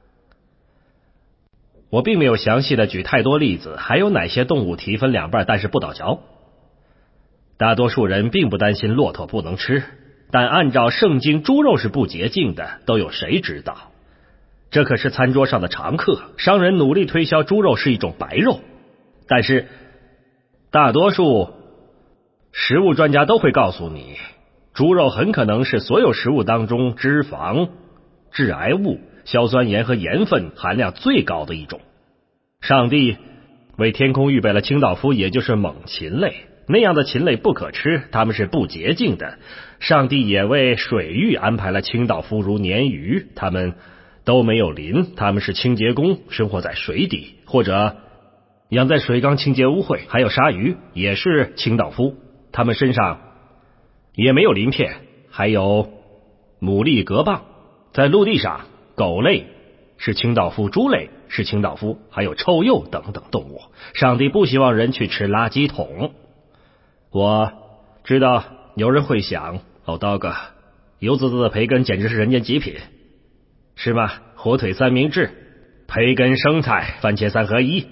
我并没有详细的举太多例子，还有哪些动物题分两半但是不倒嚼？大多数人并不担心骆驼不能吃，但按照圣经，猪肉是不洁净的，都有谁知道？这可是餐桌上的常客，商人努力推销猪肉是一种白肉，但是大多数食物专家都会告诉你，猪肉很可能是所有食物当中脂肪、致癌物、硝酸盐和盐分含量最高的一种。上帝为天空预备了清道夫，也就是猛禽类，那样的禽类不可吃，它们是不洁净的。上帝也为水域安排了清道夫，如鲶鱼，它们都没有鳞，它们是清洁工，生活在水底，或者养在水缸清洁污秽。还有鲨鱼也是清道夫，它们身上也没有鳞片。还有牡蛎革蚌，在陆地上，狗类是清道夫，猪类是清道夫，还有臭鼬等等动物。上帝不希望人去吃垃圾桶。我知道有人会想，哦，刀哥，油滋滋的培根简直是人间极品，是吗？火腿三明治、培根、生菜、番茄三合一。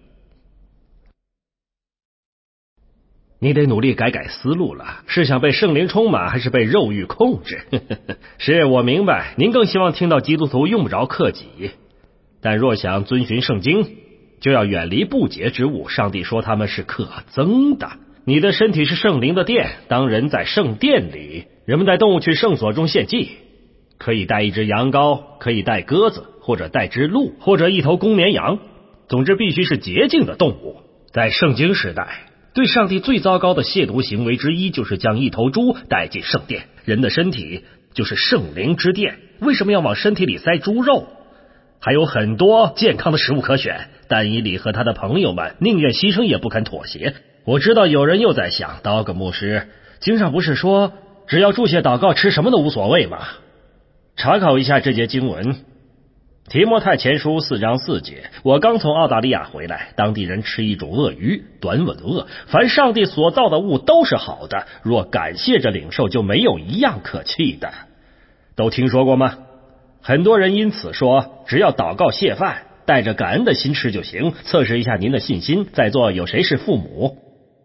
你得努力改改思路了，是想被圣灵充满，还是被肉欲控制？是，我明白，您更希望听到基督徒用不着克己，但若想遵循圣经，就要远离不洁之物。上帝说他们是可憎的。你的身体是圣灵的殿，当人在圣殿里，人们带动物去圣所中献祭，可以带一只羊羔，可以带鸽子，或者带只鹿，或者一头公绵羊，总之必须是洁净的动物。在圣经时代，对上帝最糟糕的亵渎行为之一，就是将一头猪带进圣殿。人的身体就是圣灵之殿，为什么要往身体里塞猪肉？还有很多健康的食物可选，但以理和他的朋友们宁愿牺牲也不肯妥协。我知道有人又在想，刀个牧师，经上不是说只要注谢祷告吃什么都无所谓吗？查考一下这节经文， 提摩太前书四章四节，我刚从澳大利亚回来，当地人吃一种鳄鱼，短吻鳄。凡上帝所造的物都是好的，若感谢着领受，就没有一样可弃的。都听说过吗？很多人因此说，只要祷告谢饭，带着感恩的心吃就行，测试一下您的信心。在座有谁是父母？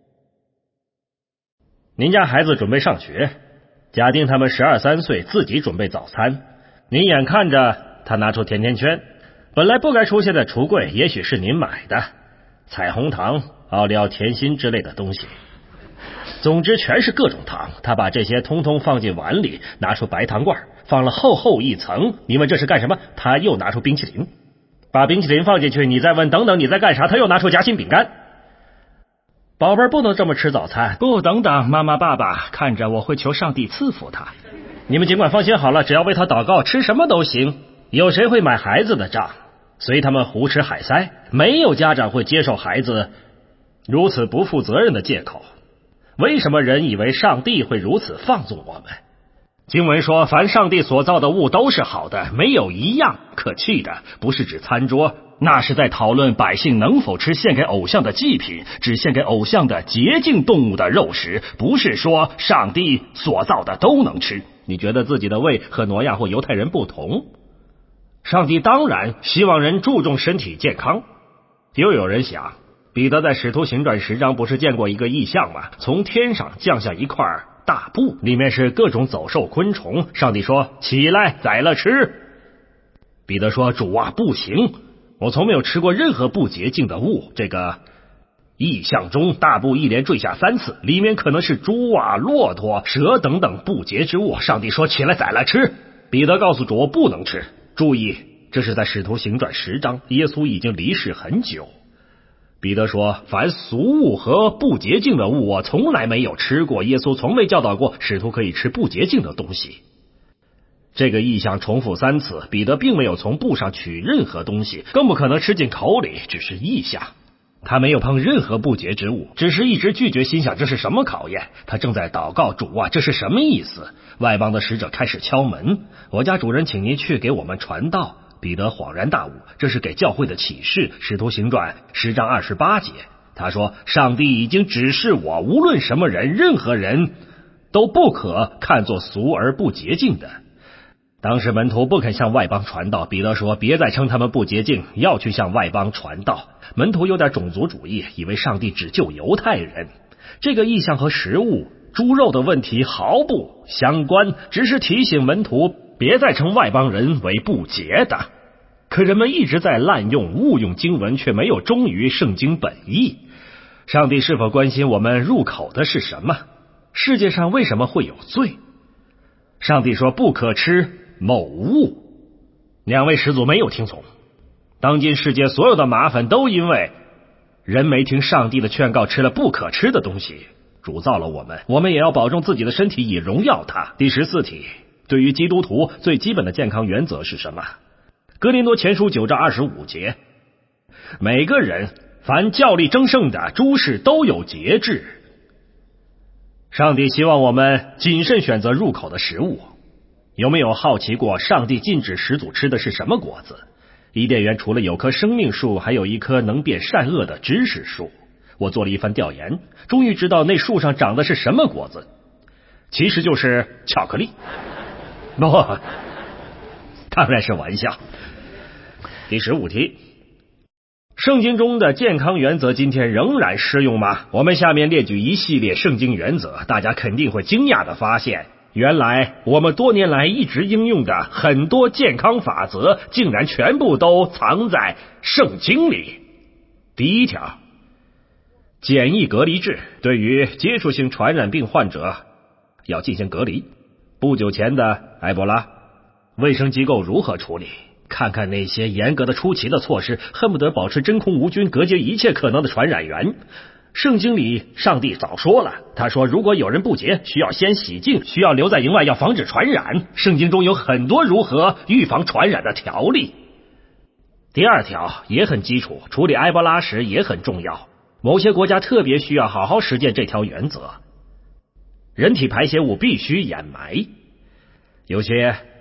您家孩子准备上学，假定他们十二三岁，自己准备早餐，您眼看着他拿出甜甜圈，本来不该出现在橱柜，也许是您买的彩虹糖、奥利奥甜心之类的东西，总之全是各种糖。他把这些通通放进碗里，拿出白糖罐，放了厚厚一层。你问这是干什么？他又拿出冰淇淋，把冰淇淋放进去，你再问等等你在干啥？他又拿出夹心饼干。宝贝儿不能这么吃早餐。不，等等，妈妈爸爸看着，我会求上帝赐福他。你们尽管放心好了，只要为他祷告，吃什么都行。有谁会买孩子的账？随他们胡吃海塞。没有家长会接受孩子如此不负责任的借口。为什么人以为上帝会如此放纵我们？经文说，凡上帝所造的物都是好的，没有一样可弃的，不是指餐桌，那是在讨论百姓能否吃献给偶像的祭品，只献给偶像的洁净动物的肉食，不是说上帝所造的都能吃。你觉得自己的胃和挪亚或犹太人不同？上帝当然希望人注重身体健康。又有人想，彼得在使徒行传十章不是见过一个异象吗？从天上降下一块大布，里面是各种走兽昆虫。上帝说，起来宰了吃。彼得说，主啊，不行，我从没有吃过任何不洁净的物。这个异象中，大布一连坠下三次，里面可能是猪啊、骆驼、蛇等等不洁之物。上帝说，起来宰了吃。彼得告诉主，不能吃。注意，这是在使徒行传十章，耶稣已经离世很久。彼得说，凡俗物和不洁净的物我从来没有吃过，耶稣从未教导过使徒可以吃不洁净的东西。这个意象重复三次，彼得并没有从布上取任何东西，更不可能吃进口里，只是意象。他没有碰任何不洁之物，只是一直拒绝，心想这是什么考验？他正在祷告，主啊，这是什么意思？外邦的使者开始敲门，我家主人请您去给我们传道。彼得恍然大悟，这是给教会的启示。使徒行传十章二十八节，他说，上帝已经指示我，无论什么人，任何人都不可看作俗而不洁净的。当时门徒不肯向外邦传道，彼得说，别再称他们不洁净，要去向外邦传道。门徒有点种族主义，以为上帝只救犹太人。这个意象和食物猪肉的问题毫不相关，只是提醒门徒别再称外邦人为不洁的。可人们一直在滥用误用经文，却没有忠于圣经本意。上帝是否关心我们入口的是什么？世界上为什么会有罪？上帝说不可吃某物，两位始祖没有听从。当今世界所有的麻烦都因为人没听上帝的劝告，吃了不可吃的东西。主造了我们，我们也要保重自己的身体，以荣耀他。第十四题，对于基督徒最基本的健康原则是什么？哥林多前书九章二十五节，每个人凡较力争胜的诸事都有节制。上帝希望我们谨慎选择入口的食物。有没有好奇过上帝禁止始祖吃的是什么果子？伊甸园除了有棵生命树，还有一棵能辨善恶的知识树。我做了一番调研，终于知道那树上长的是什么果子，其实就是巧克力。不，当然是玩笑。第十五题，圣经中的健康原则今天仍然适用吗？我们下面列举一系列圣经原则，大家肯定会惊讶地发现，原来我们多年来一直应用的很多健康法则，竟然全部都藏在圣经里。第一条，简易隔离制，对于接触性传染病患者要进行隔离。不久前的埃博拉，卫生机构如何处理？看看那些严格的出奇的措施，恨不得保持真空无菌，隔绝一切可能的传染源。圣经里上帝早说了，他说如果有人不洁，需要先洗净，需要留在营外，要防止传染。圣经中有很多如何预防传染的条例。第二条也很基础，处理埃博拉时也很重要，某些国家特别需要好好实践这条原则。人体排泄物必须掩埋，有些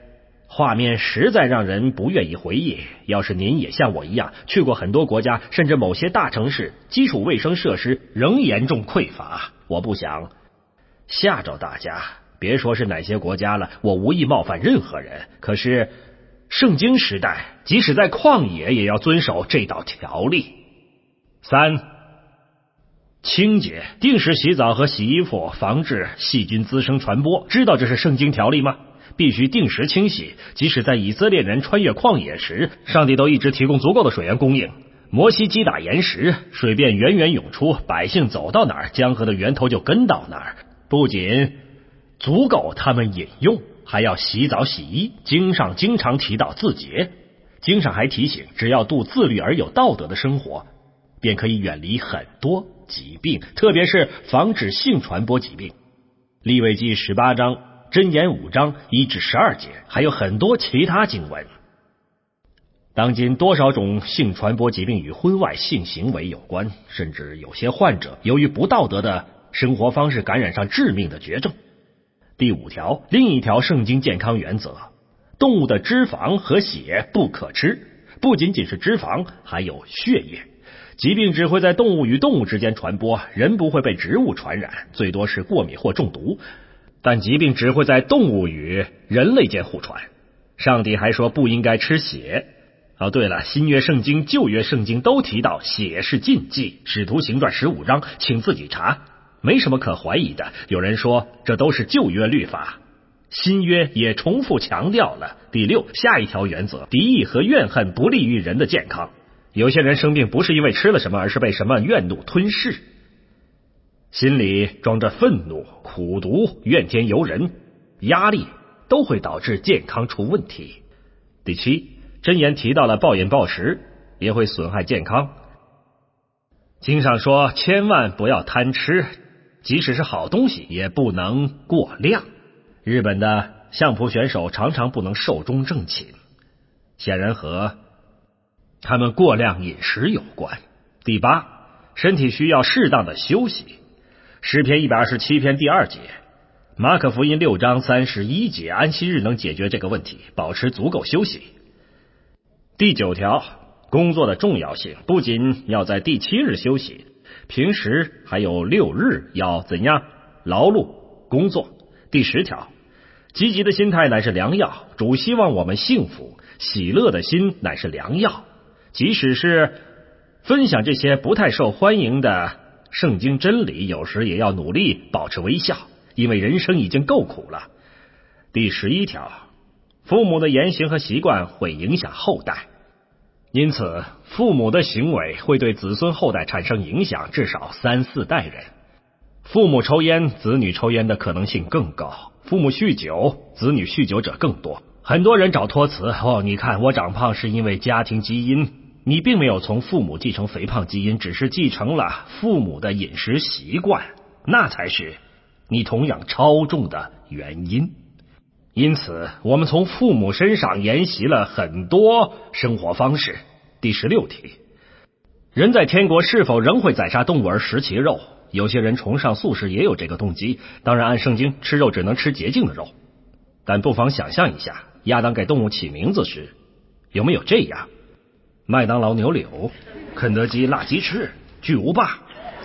画面实在让人不愿意回忆。要是您也像我一样去过很多国家，甚至某些大城市，基础卫生设施仍严重匮乏，我不想吓着大家。别说是哪些国家了，我无意冒犯任何人，可是圣经时代即使在旷野也要遵守这道条例。三、清洁，定时洗澡和洗衣服，防止细菌滋生传播。知道这是圣经条例吗？必须定时清洗，即使在以色列人穿越旷野时，上帝都一直提供足够的水源供应。摩西击打岩石，水便源源涌出，百姓走到哪儿，江河的源头就跟到哪儿。不仅足够他们饮用，还要洗澡洗衣。经上经常提到自洁，经上还提醒，只要度自律而有道德的生活，便可以远离很多疾病，特别是防止性传播疾病。利未记十八章，箴言五章一至十二节，还有很多其他经文。当今多少种性传播疾病与婚外性行为有关，甚至有些患者由于不道德的生活方式感染上致命的绝症。第五条，另一条圣经健康原则，动物的脂肪和血不可吃，不仅仅是脂肪，还有血液。疾病只会在动物与动物之间传播，人不会被植物传染，最多是过敏或中毒，但疾病只会在动物与人类间互传。上帝还说不应该吃血。哦，对了，新约圣经、旧约圣经都提到血是禁忌，使徒行传十五章，请自己查，没什么可怀疑的。有人说这都是旧约律法，新约也重复强调了。第六，下一条原则，敌意和怨恨不利于人的健康。有些人生病不是因为吃了什么，而是被什么怨怒吞噬，心里装着愤怒、苦毒、怨天尤人、压力，都会导致健康出问题。第七，箴言提到了暴饮暴食也会损害健康。经上说千万不要贪吃，即使是好东西也不能过量。日本的相扑选手常常不能寿终正寝，显然和他们过量饮食有关。第八，身体需要适当的休息。诗篇一百二十七篇第二节，马可福音六章三十一节，安息日能解决这个问题，保持足够休息。第九条，工作的重要性，不仅要在第七日休息，平时还有六日要怎样劳碌工作。第十条，积极的心态乃是良药，主希望我们幸福，喜乐的心乃是良药。即使是分享这些不太受欢迎的圣经真理，有时也要努力保持微笑，因为人生已经够苦了。第十一条，父母的言行和习惯会影响后代，因此父母的行为会对子孙后代产生影响，至少三四代人。父母抽烟，子女抽烟的可能性更高；父母酗酒，子女酗酒者更多。很多人找托词，哦，你看我长胖是因为家庭基因，你并没有从父母继承肥胖基因，只是继承了父母的饮食习惯，那才是你同样超重的原因。因此我们从父母身上沿袭了很多生活方式。第十六题，人在天国是否仍会宰杀动物而食其肉？有些人崇尚素食也有这个动机，当然按圣经吃肉只能吃洁净的肉，但不妨想象一下，亚当给动物起名字时有没有这样？麦当劳牛柳，肯德基辣鸡翅，巨无霸。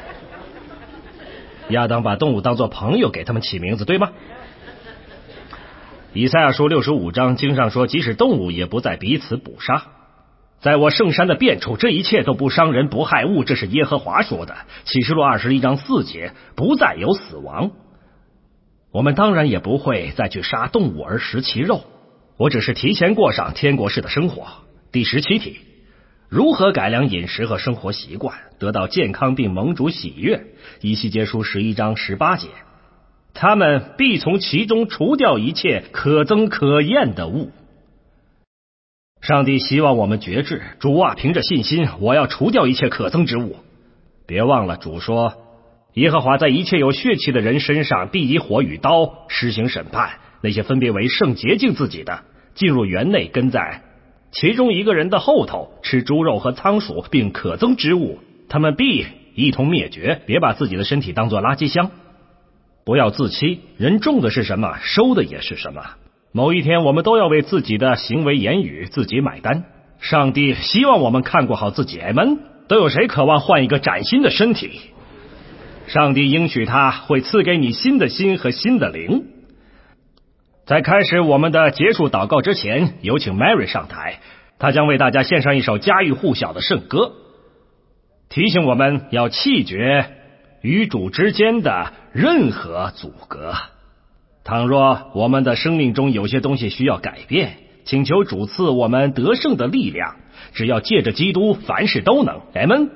亚当把动物当作朋友给他们起名字，对吗？以赛亚书六十五章经上说，即使动物也不再彼此捕杀。在我圣山的遍处，这一切都不伤人不害物，这是耶和华说的。启示录二十一章四节，不再有死亡。我们当然也不会再去杀动物而食其肉，我只是提前过上天国式的生活。第十七题，如何改良饮食和生活习惯，得到健康并蒙主喜悦？以西结书十一章十八节，他们必从其中除掉一切可憎可厌的物。上帝希望我们觉知，主啊，凭着信心，我要除掉一切可憎之物。别忘了，主说，耶和华在一切有血气的人身上必以火与刀施行审判，那些分别为圣洁净自己的，进入园内跟在其中一个人的后头，吃猪肉和仓鼠并可憎之物，他们必一同灭绝。别把自己的身体当作垃圾箱，不要自欺，人种的是什么，收的也是什么。 某一天我们都要为自己的行为言语自己买单。上帝希望我们看顾好自己。阿们。都有谁渴望换一个崭新的身体？上帝应许他会赐给你新的心和新的灵。在开始我们的结束祷告之前，有请 Mary 上台，她将为大家献上一首家喻户晓的圣歌，提醒我们要弃绝与主之间的任何阻隔。倘若我们的生命中有些东西需要改变，请求主赐我们得胜的力量，只要借着基督，凡事都能。阿们。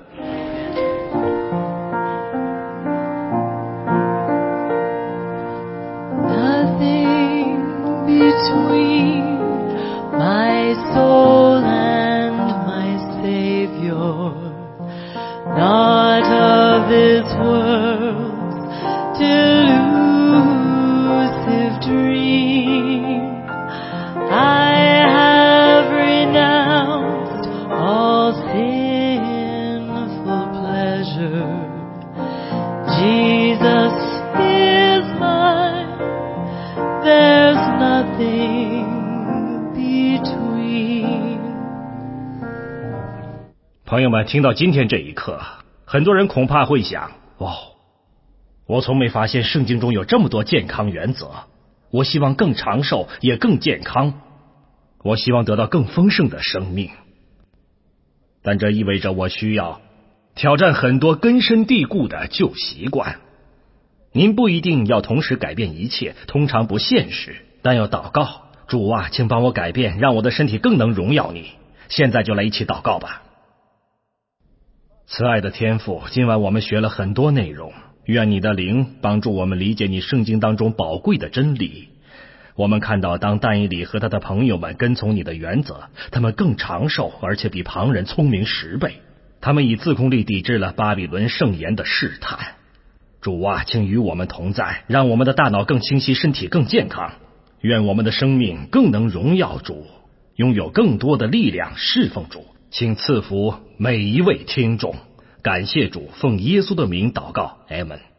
Between my soul and my Savior, not of this world's delusive dream. I have renounced all sinful pleasure. Jesus is mine. There's nothing between. 朋友们，听到今天这一刻，很多人恐怕会想，哦，我从没发现圣经中有这么多健康原则。我希望更长寿，也更健康。我希望得到更丰盛的生命。但这意味着我需要挑战很多根深蒂固的旧习惯。您不一定要同时改变一切，通常不现实，但要祷告，主啊，请帮我改变，让我的身体更能荣耀你。现在就来一起祷告吧。慈爱的天父，今晚我们学了很多内容，愿你的灵帮助我们理解你圣经当中宝贵的真理。我们看到当但以理和他的朋友们跟从你的原则，他们更长寿，而且比旁人聪明十倍。他们以自控力抵制了巴比伦圣言的试探。主啊，请与我们同在，让我们的大脑更清晰，身体更健康。愿我们的生命更能荣耀主，拥有更多的力量侍奉主。请赐福每一位听众。感谢主，奉耶稣的名祷告，阿们。